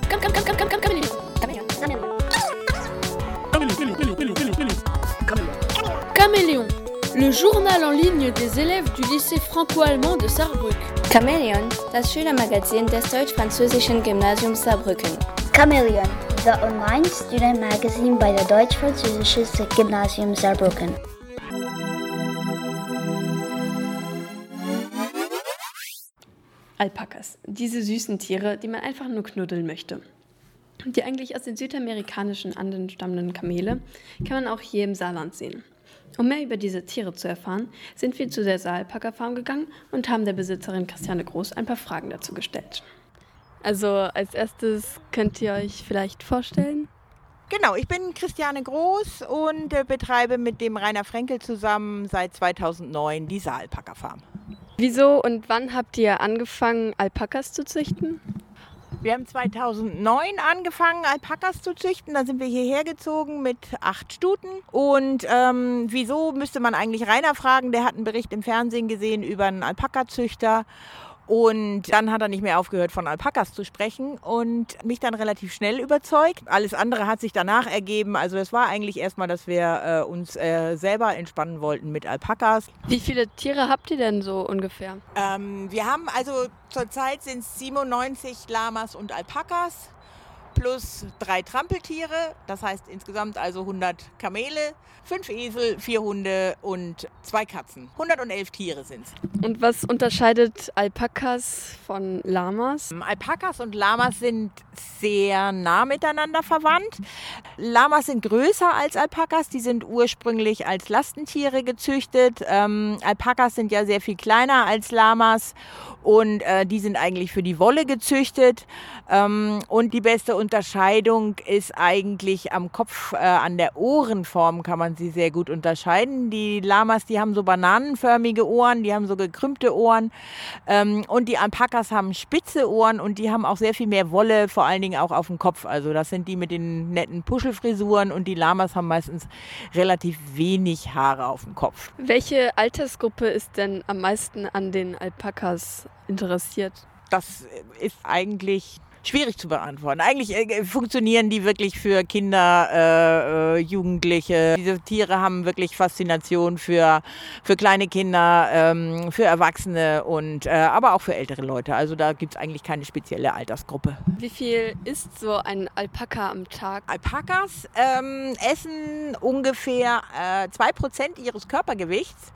Caméléon, le journal en ligne des élèves du lycée franco-allemand de Saarbrück. Chamäleon, das Schülermagazin des deutsch-französischen Gymnasiums Saarbrücken. Chamäleon, the online student magazine by the deutsch-französischen Gymnasium Saarbrücken. Alpakas, diese süßen Tiere, die man einfach nur knuddeln möchte. Die eigentlich aus den südamerikanischen Anden stammenden Kamele kann man auch hier im Saarland sehen. Um mehr über diese Tiere zu erfahren, sind wir zu der Saar-Alpaka-Farm gegangen und haben der Besitzerin Christiane Groß ein paar Fragen dazu gestellt. Also als erstes könnt ihr euch vielleicht vorstellen? Genau, ich bin Christiane Groß und betreibe mit dem Rainer Frenkel zusammen seit 2009 die Saar-Alpaka-Farm. Wieso und wann habt ihr angefangen, Alpakas zu züchten? Wir haben 2009 angefangen, Alpakas zu züchten. Da sind wir hierher gezogen mit 8 Stuten. Und wieso, müsste man eigentlich Rainer fragen. Der hat einen Bericht im Fernsehen gesehen über einen Alpakazüchter. Und dann hat er nicht mehr aufgehört, von Alpakas zu sprechen und mich dann relativ schnell überzeugt. Alles andere hat sich danach ergeben. Also es war eigentlich erstmal, dass wir uns selber entspannen wollten mit Alpakas. Wie viele Tiere habt ihr denn so ungefähr? Wir haben also zurzeit sind es 97 Lamas und Alpakas plus 3 Trampeltiere. Das heißt insgesamt also 100 Kamele, 5 Esel, 4 Hunde und 2 Katzen. 111 Tiere sind es. Und was unterscheidet Alpakas von Lamas? Alpakas und Lamas sind sehr nah miteinander verwandt. Lamas sind größer als Alpakas. Die sind ursprünglich als Lastentiere gezüchtet. Alpakas sind ja sehr viel kleiner als Lamas und die sind eigentlich für die Wolle gezüchtet. Und die beste Unterscheidung ist eigentlich am Kopf, an der Ohrenform kann man sie sehr gut unterscheiden. Die Lamas, die haben so bananenförmige Ohren, die haben so gekrümmte Ohren und die Alpakas haben spitze Ohren und die haben auch sehr viel mehr Wolle, vor allen Dingen auch auf dem Kopf. Also das sind die mit den netten Puschelfrisuren und die Lamas haben meistens relativ wenig Haare auf dem Kopf. Welche Altersgruppe ist denn am meisten an den Alpakas interessiert? Das ist eigentlich schwierig zu beantworten. Eigentlich funktionieren die wirklich für Kinder, Jugendliche. Diese Tiere haben wirklich Faszination für kleine Kinder, für Erwachsene und aber auch für ältere Leute. Also da gibt es eigentlich keine spezielle Altersgruppe. Wie viel isst so ein Alpaka am Tag? Alpakas essen ungefähr 2% ihres Körpergewichts.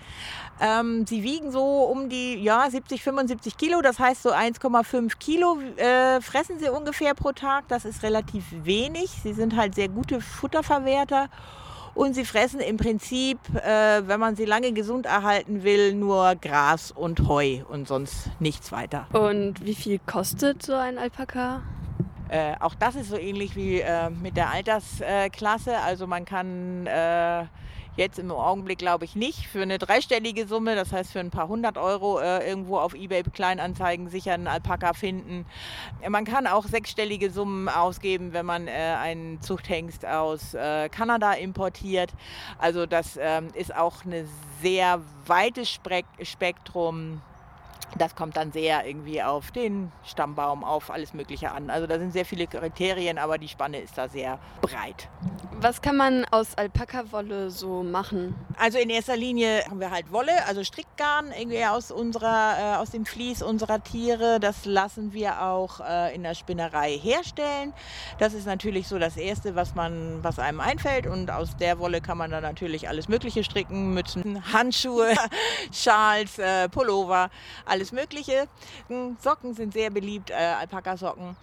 Sie wiegen so um die 70, 75 Kilo, das heißt so 1,5 Kilo fressen sie ungefähr pro Tag. Das ist relativ wenig. Sie sind halt sehr gute Futterverwerter und sie fressen im Prinzip, wenn man sie lange gesund erhalten will, nur Gras und Heu und sonst nichts weiter. Und wie viel kostet so ein Alpaka? Auch das ist so ähnlich wie mit der Altersklasse. Also man kann jetzt im Augenblick glaube ich nicht für eine dreistellige Summe, das heißt für ein paar 100 Euro irgendwo auf eBay Kleinanzeigen sicher einen Alpaka finden. Man kann auch 6-stellige Summen ausgeben, wenn man einen Zuchthengst aus Kanada importiert. Also das ist auch ein sehr weites Spektrum. Das kommt dann sehr irgendwie auf den Stammbaum, auf alles Mögliche an. Also da sind sehr viele Kriterien, aber die Spanne ist da sehr breit. Was kann man aus Alpaka-Wolle so machen? Also in erster Linie haben wir halt Wolle, also Strickgarn irgendwie aus dem Vlies unserer Tiere. Das lassen wir auch in der Spinnerei herstellen. Das ist natürlich so das Erste, was einem einfällt. Und aus der Wolle kann man dann natürlich alles Mögliche stricken. Mützen, Handschuhe, Schals, Pullover, alles Mögliche. Socken sind sehr beliebt, Alpakasocken.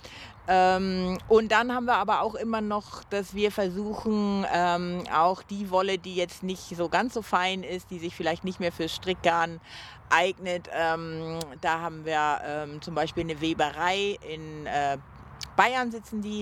Und dann haben wir aber auch immer noch, dass wir versuchen, auch die Wolle, die jetzt nicht so ganz so fein ist, die sich vielleicht nicht mehr fürs Strickgarn eignet, da haben wir zum Beispiel eine Weberei in Bayern sitzen die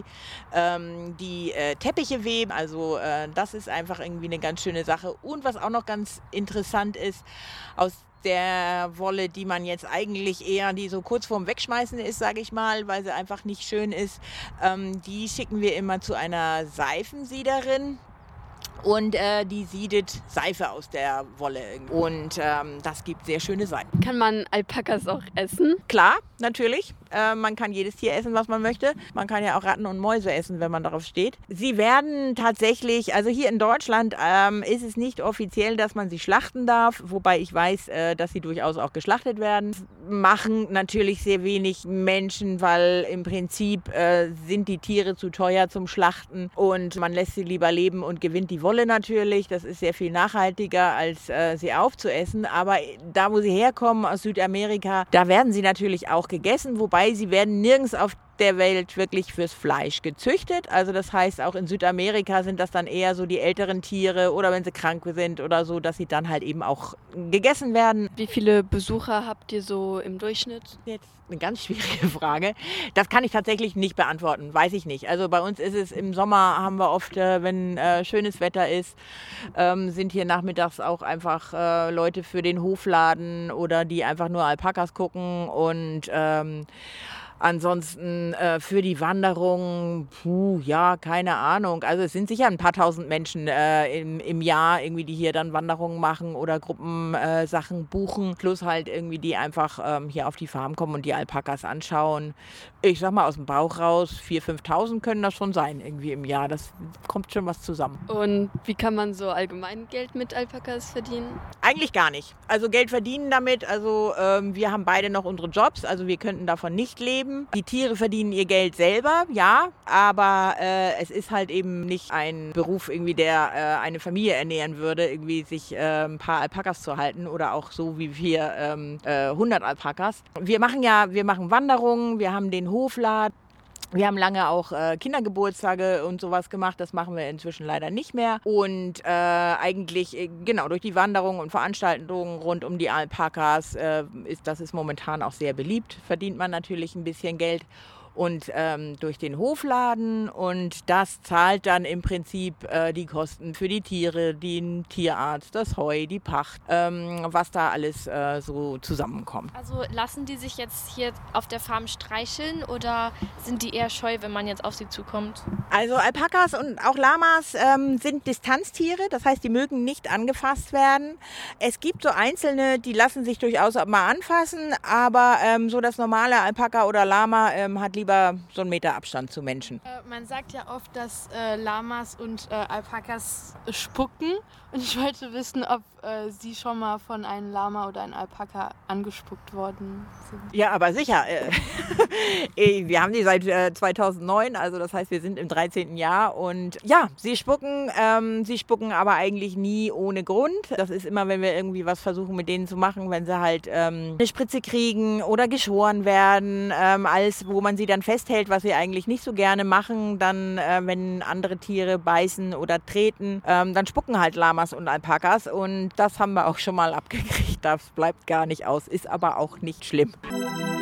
Teppiche weben, also das ist einfach irgendwie eine ganz schöne Sache. Und was auch noch ganz interessant ist, aus der Wolle, die man jetzt eigentlich eher, die so kurz vorm Wegschmeißen ist, sage ich mal, weil sie einfach nicht schön ist, die schicken wir immer zu einer Seifensiederin. und die siedet Seife aus der Wolle. Und das gibt sehr schöne Seiten. Kann man Alpakas auch essen? Klar, natürlich. Man kann jedes Tier essen, was man möchte. Man kann ja auch Ratten und Mäuse essen, wenn man darauf steht. Sie werden tatsächlich, also hier in Deutschland ist es nicht offiziell, dass man sie schlachten darf, wobei ich weiß, dass sie durchaus auch geschlachtet werden. Machen natürlich sehr wenig Menschen, weil im Prinzip sind die Tiere zu teuer zum Schlachten und man lässt sie lieber leben und gewinnt die Wolle natürlich. Das ist sehr viel nachhaltiger, als sie aufzuessen. Aber da, wo sie herkommen, aus Südamerika, da werden sie natürlich auch gegessen, wobei sie werden nirgends auf der Welt wirklich fürs Fleisch gezüchtet. Also das heißt, auch in Südamerika sind das dann eher so die älteren Tiere oder wenn sie krank sind oder so, dass sie dann halt eben auch gegessen werden. Wie viele Besucher habt ihr so im Durchschnitt? Jetzt eine ganz schwierige Frage. Das kann ich tatsächlich nicht beantworten, weiß ich nicht. Also bei uns ist es im Sommer, haben wir oft, wenn schönes Wetter ist, sind hier nachmittags auch einfach Leute für den Hofladen oder die einfach nur Alpakas gucken und ansonsten für die Wanderung, ja, keine Ahnung. Also es sind sicher ein paar tausend Menschen im Jahr, irgendwie, die hier dann Wanderungen machen oder Gruppensachen buchen. Plus halt irgendwie, die einfach hier auf die Farm kommen und die Alpakas anschauen. Ich sag mal aus dem Bauch raus, 4.000, 5.000 können das schon sein irgendwie im Jahr. Das kommt schon was zusammen. Und wie kann man so allgemein Geld mit Alpakas verdienen? Eigentlich gar nicht. Also Geld verdienen damit, also wir haben beide noch unsere Jobs, also wir könnten davon nicht leben. Die Tiere verdienen ihr Geld selber, ja, aber es ist halt eben nicht ein Beruf, irgendwie, der eine Familie ernähren würde, irgendwie sich ein paar Alpakas zu halten oder auch so wie wir 100 Alpakas. Wir machen Wanderungen, wir haben den Hofladen. Wir haben lange auch Kindergeburtstage und sowas gemacht. Das machen wir inzwischen leider nicht mehr. Und eigentlich, genau, durch die Wanderungen und Veranstaltungen rund um die Alpakas ist momentan auch sehr beliebt. Verdient man natürlich ein bisschen Geld. Und durch den Hofladen und das zahlt dann im Prinzip die Kosten für die Tiere, den Tierarzt, das Heu, die Pacht, was da alles so zusammenkommt. Also lassen die sich jetzt hier auf der Farm streicheln oder sind die eher scheu, wenn man jetzt auf sie zukommt? Also Alpakas und auch Lamas sind Distanztiere, das heißt, die mögen nicht angefasst werden. Es gibt so einzelne, die lassen sich durchaus auch mal anfassen, aber so das normale Alpaka oder Lama hat lieber so einen Meter Abstand zu Menschen. Man sagt ja oft, dass Lamas und Alpakas spucken. Und ich wollte wissen, ob Sie schon mal von einem Lama oder einem Alpaka angespuckt worden sind. Ja, aber sicher. Wir haben die seit 2009, also das heißt, wir sind im 13. Jahr. Und ja, sie spucken aber eigentlich nie ohne Grund. Das ist immer, wenn wir irgendwie was versuchen mit denen zu machen, wenn sie halt eine Spritze kriegen oder geschoren werden, alles, wo man sie dann festhält, was sie eigentlich nicht so gerne machen, dann, wenn andere Tiere beißen oder treten, dann spucken halt Lamas und Alpakas und das haben wir auch schon mal abgekriegt. Das bleibt gar nicht aus, ist aber auch nicht schlimm.